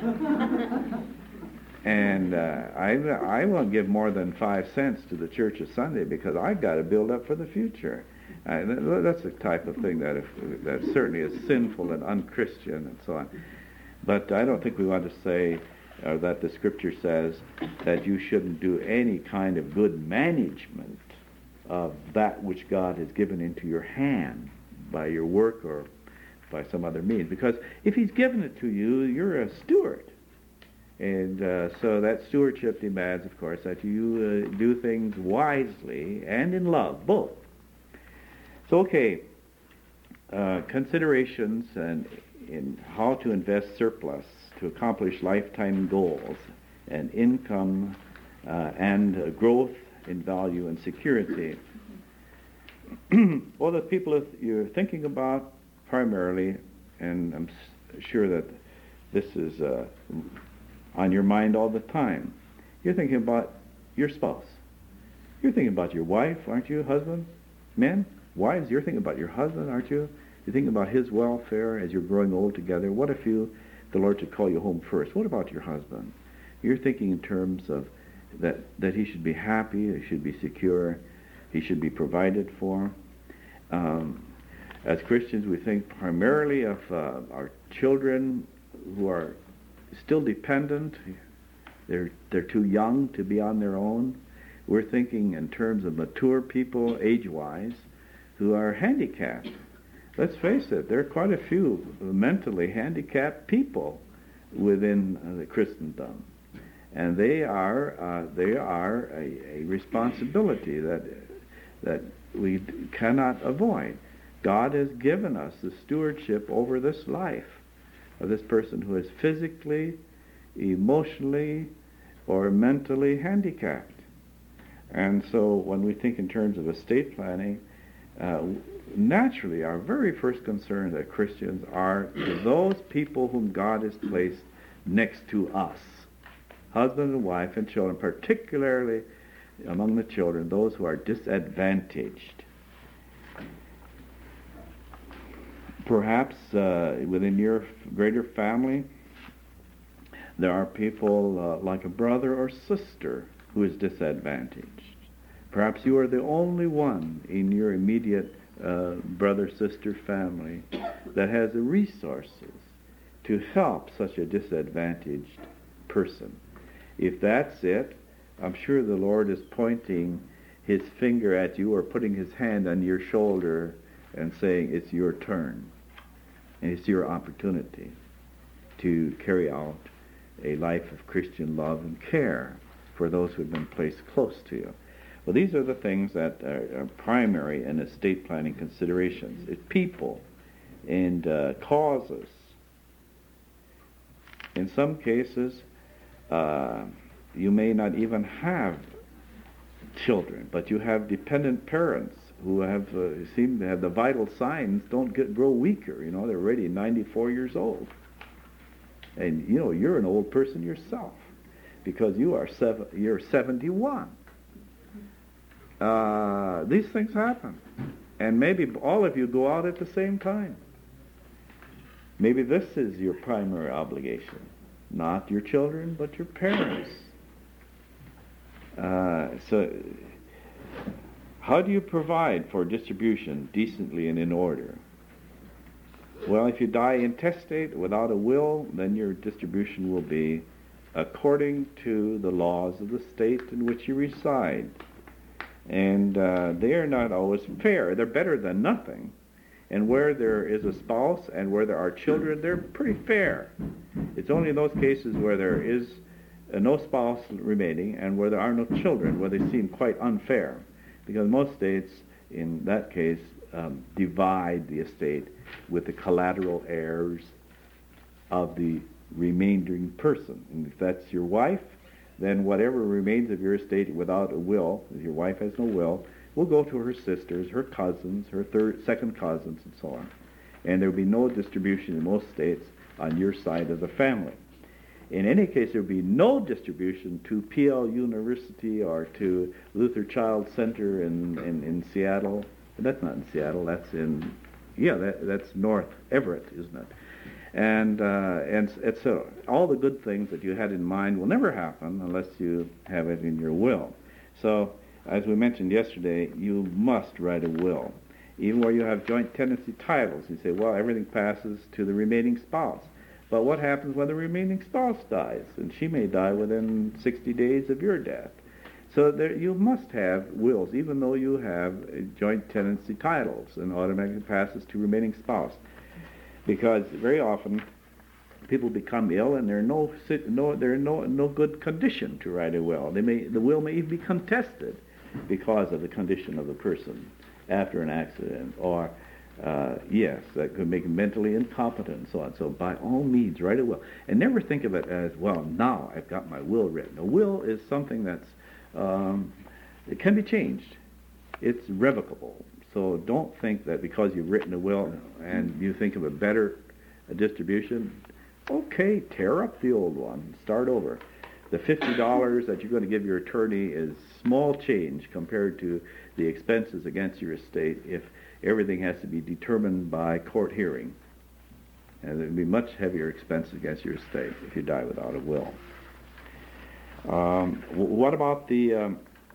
and uh, I, I won't give more than five cents to the church of Sunday because I've got to build up for the future. Uh, that's the type of thing that, if, that certainly is sinful and unchristian and so on. But I don't think we want to say Uh, that the Scripture says that you shouldn't do any kind of good management of that which God has given into your hand by your work or by some other means. Because if He's given it to you, you're a steward. And uh, so that stewardship demands, of course, that you uh, do things wisely and in love, both. So, okay, uh, considerations and in how to invest surplus to accomplish lifetime goals and income uh, and uh, growth in value and security. Well, the people that you're thinking about primarily, and I'm s- sure that this is uh, on your mind all the time, you're thinking about your spouse. You're thinking about your wife, aren't you, husband? Men, wives, you're thinking about your husband, aren't you? You're thinking about his welfare as you're growing old together. What if you, the Lord should call you home first? What about your husband? You're thinking in terms of that, that he should be happy, he should be secure, he should be provided for. Um, as Christians, we think primarily of uh, our children who are still dependent. They're, they're too young to be on their own. We're thinking in terms of mature people, age-wise, who are handicapped. Let's face it, there are quite a few mentally handicapped people within uh, the Christendom. And they are uh, they are a, a responsibility that that we cannot avoid. God has given us the stewardship over this life of this person who is physically, emotionally, or mentally handicapped. And so when we think in terms of estate planning, uh, naturally our very first concern as Christians are to those people whom God has placed next to us. Husband and wife and children, particularly among the children, those who are disadvantaged. Perhaps uh, within your greater family, there are people uh, like a brother or sister who is disadvantaged. Perhaps you are the only one in your immediate uh, brother-sister family that has the resources to help such a disadvantaged person. If that's it, I'm sure the Lord is pointing his finger at you or putting his hand on your shoulder and saying, it's your turn. And it's your opportunity to carry out a life of Christian love and care for those who have been placed close to you. Well, these are the things that are, are primary in estate planning considerations. It's people and uh, causes. In some cases, uh, you may not even have children, but you have dependent parents who have uh, seem to have the vital signs don't get grow weaker. You know, they're already ninety-four years old, and you know you're an old person yourself because you are seven. You're seventy-one. Uh, these things happen, and maybe all of you go out at the same time. Maybe this is your primary obligation, not your children, but your parents. Uh, so, how do you provide for distribution decently and in order? Well, if you die intestate without a will, then your distribution will be according to the laws of the state in which you reside. And uh, they are not always fair. They're better than nothing. And where there is a spouse and where there are children, they're pretty fair. It's only in those cases where there is uh, no spouse remaining and where there are no children where they seem quite unfair. Because most states, in that case, um, divide the estate with the collateral heirs of the remaining person. And if that's your wife, then whatever remains of your estate without a will, if your wife has no will, will go to her sisters, her cousins, her third, second cousins, and so on. And there will be no distribution in most states on your side of the family. In any case, there will be no distribution to P L University or to Luther Child Center in, in, in Seattle. That's not in Seattle, that's in, yeah, that, that's North Everett, isn't it? And, uh, and, and so all the good things that you had in mind will never happen unless you have it in your will. So, as we mentioned yesterday, you must write a will. Even where you have joint tenancy titles, you say, well, everything passes to the remaining spouse. But what happens when the remaining spouse dies? And she may die within sixty days of your death. So there, you must have wills, even though you have joint tenancy titles, and automatically passes to remaining spouse. Because very often people become ill and they're no no they're no no good condition to write a will. They may the will may even be contested because of the condition of the person after an accident, or Uh, yes, that could make mentally incompetent and so on. So by all means, write a will. And never think of it as, well, now I've got my will written. A will is something that's, um, it can be changed. It's revocable. So don't think that because you've written a will and you think of a better a distribution, okay, tear up the old one, start over. The fifty dollars that you're going to give your attorney is small change compared to the expenses against your estate if everything has to be determined by court hearing. And there would be much heavier expenses against your estate if you die without a will. Um, w- what about the um,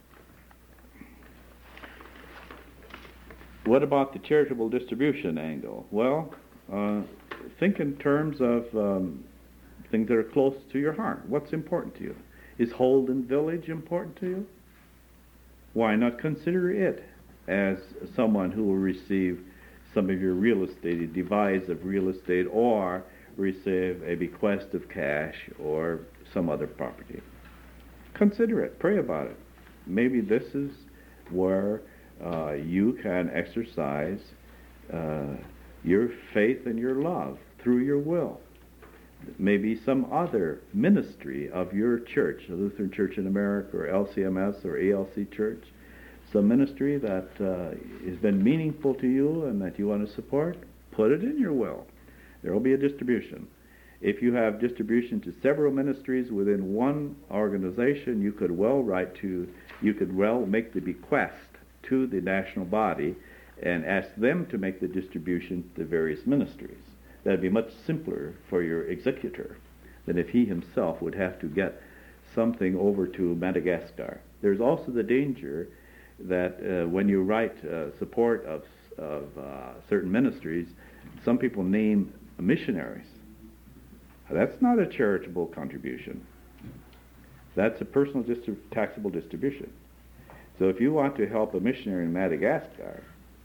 what about the charitable distribution angle? Well, uh, think in terms of um, things that are close to your heart. What's important to you? Is Holden Village important to you? Why not consider it as someone who will receive some of your real estate, a devise of real estate, or receive a bequest of cash or some other property? Consider it. Pray about it. Maybe this is where uh, you can exercise uh, your faith and your love through your will. Maybe some other ministry of your church, the Lutheran Church in America or L C M S or A L C Church, some ministry that uh, has been meaningful to you and that you want to support, put it in your will. There will be a distribution. If you have distribution to several ministries within one organization, you could well write to, you could well make the bequest to the national body and ask them to make the distribution to the various ministries. That would be much simpler for your executor than if he himself would have to get something over to Madagascar. There's also the danger that uh, when you write uh, support of, of uh, certain ministries, some people name missionaries. That's not a charitable contribution. That's a personal distri- taxable distribution. So if you want to help a missionary in Madagascar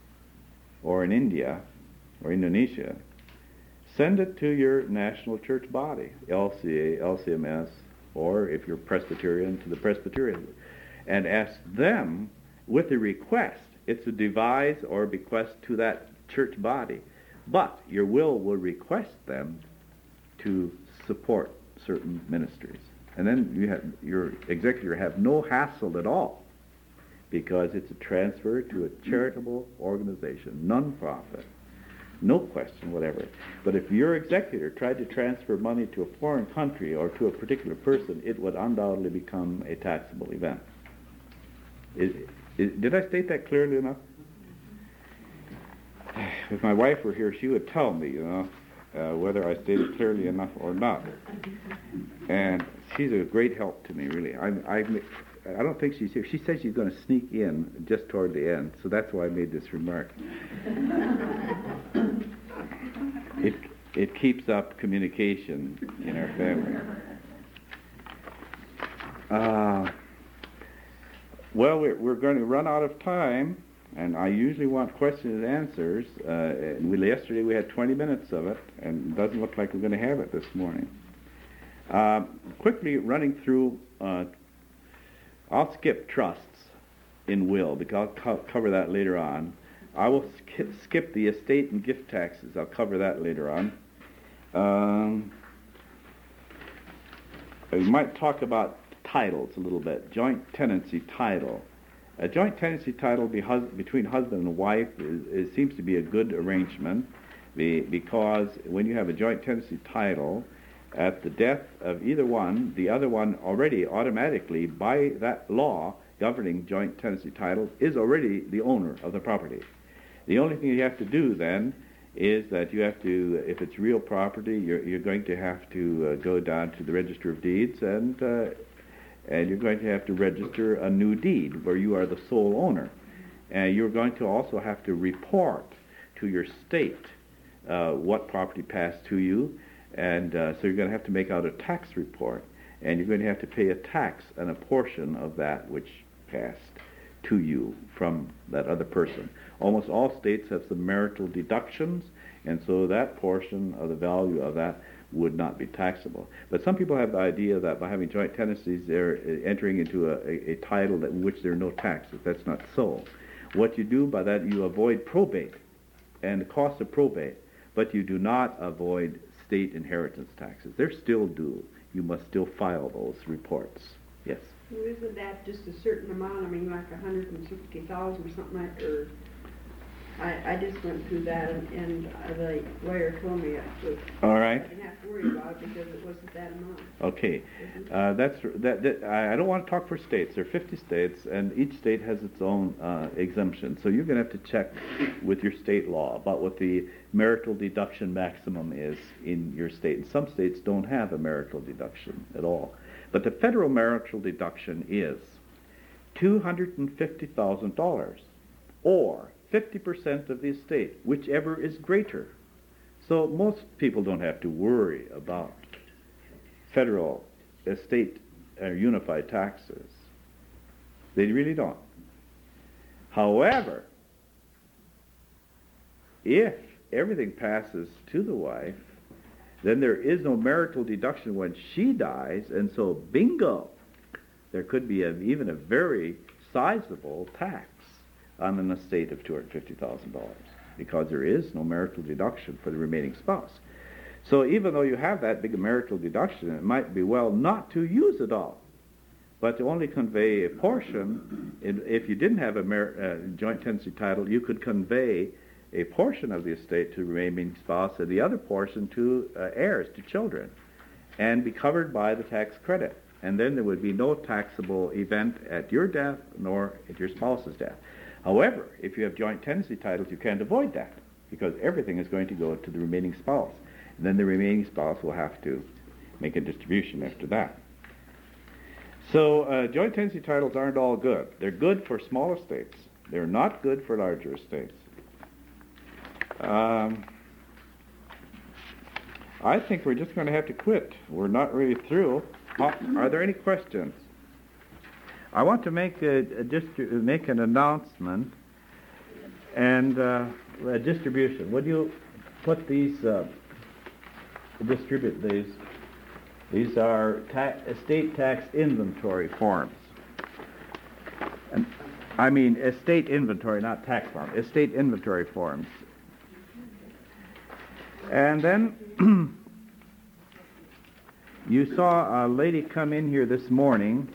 or in India or Indonesia, send it to your national church body, L C A, L C M S, or if you're Presbyterian, to the Presbyterian, and ask them with a request. It's a devise or a bequest to that church body. But your will will request them to support certain ministries. And then you have, your executor have no hassle at all because it's a transfer to a charitable organization, non-profit. No question whatever. But if your executor tried to transfer money to a foreign country or to a particular person, it would undoubtedly become a taxable event. Is, is, did I state that clearly enough? If my wife were here, she would tell me, you know, uh, whether I stated clearly enough or not. And she's a great help to me, really. I, I, I don't think she's here. She said she's going to sneak in just toward the end, so that's why I made this remark. It it keeps up communication in our family. Uh, well, we're, we're going to run out of time, and I usually want questions and answers. Uh, and we, yesterday we had twenty minutes of it, and it doesn't look like we're going to have it this morning. Uh, quickly running through, uh, I'll skip trusts in will, because I'll co- cover that later on. I will skip, skip the estate and gift taxes. I'll cover that later on. Um, we might talk about titles a little bit. Joint tenancy title. A joint tenancy title be hus- between husband and wife is, is, seems to be a good arrangement be, because when you have a joint tenancy title, at the death of either one, the other one already automatically, by that law governing joint tenancy title, is already the owner of the property. The only thing you have to do then is that you have to, if it's real property, you're, you're going to have to uh, go down to the Register of Deeds and uh, and you're going to have to register a new deed where you are the sole owner. And you're going to also have to report to your state uh, what property passed to you, and uh, so you're going to have to make out a tax report, and you're going to have to pay a tax on a portion of that which passed to you from that other person. Almost all states have some marital deductions, and so that portion of the value of that would not be taxable. But some people have the idea that by having joint tenancies, they're entering into a, a, a title that, in which there are no taxes. That's not so. What you do by that, you avoid probate. and the cost of probate, but you do not avoid state inheritance taxes. They're still due. You must still file those reports. Yes? Well, isn't that just a certain amount? I mean, like a hundred and sixty thousand or something like, or I, I just went through that, and, and uh, the lawyer told me it was, All I right. didn't have to worry about it because it wasn't that amount. Okay. Uh, that's that, that. I I don't want to talk for states. There are fifty states, and each state has its own uh, exemption. So you're going to have to check with your state law about what the marital deduction maximum is in your state. And some states don't have a marital deduction at all. But the federal marital deduction is two hundred fifty thousand dollars, or fifty percent of the estate, whichever is greater. So most people don't have to worry about federal estate or unified taxes. They really don't. However, if everything passes to the wife, then there is no marital deduction when she dies, and so bingo, there could be a, even a very sizable tax on an estate of two hundred fifty thousand dollars, because there is no marital deduction for the remaining spouse. So even though you have that big marital deduction, it might be well not to use it all, but to only convey a portion. If you didn't have a mar- uh, joint tenancy title, you could convey a portion of the estate to the remaining spouse and the other portion to uh, heirs, to children, and be covered by the tax credit. And then there would be no taxable event at your death nor at your spouse's death. However, if you have joint tenancy titles, you can't avoid that, because everything is going to go to the remaining spouse. And then the remaining spouse will have to make a distribution after that. So uh, joint tenancy titles aren't all good. They're good for small estates. They're not good for larger estates. Um, I think we're just going to have to quit. We're not really through. Uh, are there any questions? I want to make a, a distri- make an announcement and uh, a distribution. Would you put these, uh, distribute these? These are ta- estate tax inventory forms. And, I mean estate inventory, not tax form. Estate inventory forms. And then you saw a lady come in here this morning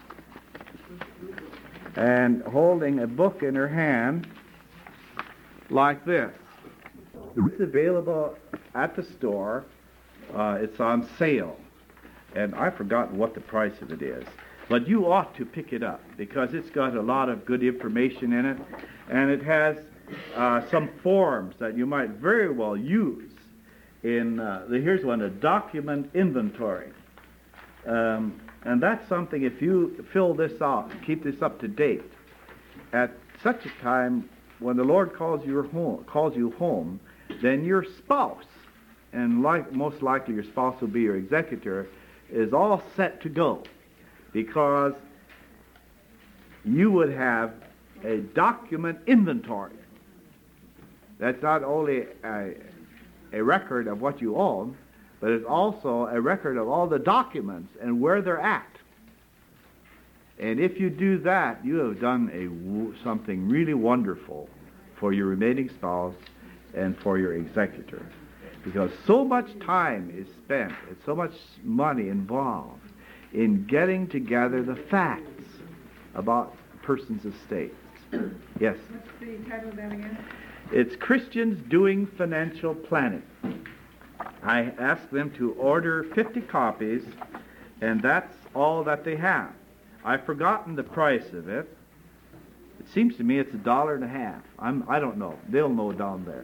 and holding a book in her hand like this. It's available at the store. Uh, it's on sale. And I've forgotten what the price of it is. But you ought to pick it up, because it's got a lot of good information in it. And it has uh, some forms that you might very well use in, uh, the, here's one, a document inventory. Um, and that's something, if you fill this out, keep this up to date, at such a time when the Lord calls you home, calls you home, then your spouse, and like, most likely your spouse will be your executor, is all set to go, because you would have a document inventory. That's not only a, a record of what you own, but it's also a record of all the documents and where they're at. And if you do that, you have done a, something really wonderful for your remaining spouse and for your executor. Because so much time is spent and so much money involved in getting together the facts about a person's estate. Yes? What's the title of that again? It's Christians Doing Financial Planning. I asked them to order fifty copies, and that's all that they have. I've forgotten the price of it. It seems to me it's a dollar and a half. I'm, I don't know. They'll know down there.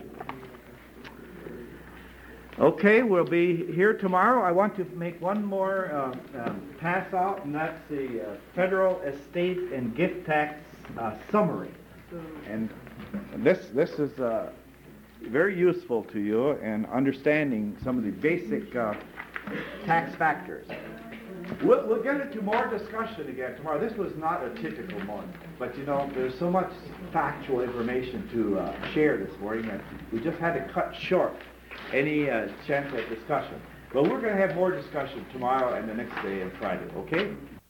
Okay, we'll be here tomorrow. I want to make one more uh, uh, pass out, and that's the uh, Federal Estate and Gift Tax uh, Summary. And this this is uh, very useful to you in understanding some of the basic uh, tax factors. We'll, we'll get into more discussion again tomorrow. This was not a typical morning, but you know, there's so much factual information to uh, share this morning that we just had to cut short any uh, chance at discussion. But we're going to have more discussion tomorrow and the next day and Friday, okay?